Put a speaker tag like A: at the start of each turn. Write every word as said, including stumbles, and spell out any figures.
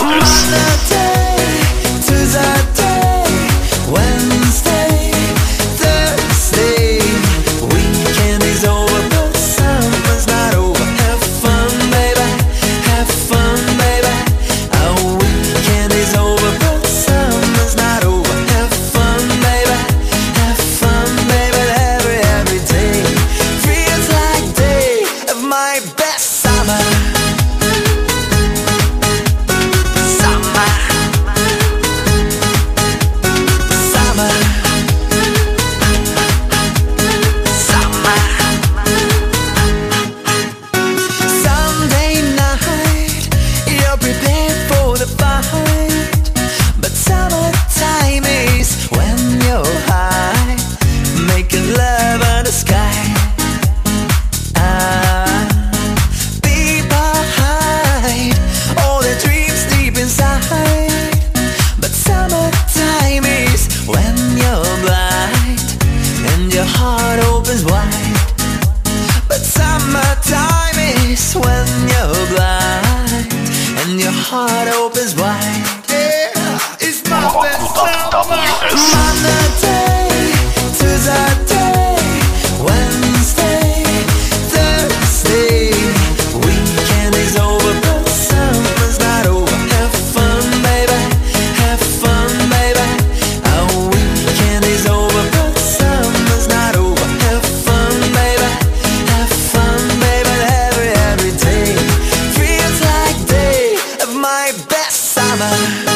A: heart opens wide. Yeah, it's my best summer. Monday, Tuesday, Wednesday, Thursday. Weekend is over, but summer's not over. Have fun, baby. Have fun, baby. Our weekend is over, but summer's not over. Have fun, baby. Have fun, baby. Every every day feels like day of my best summer.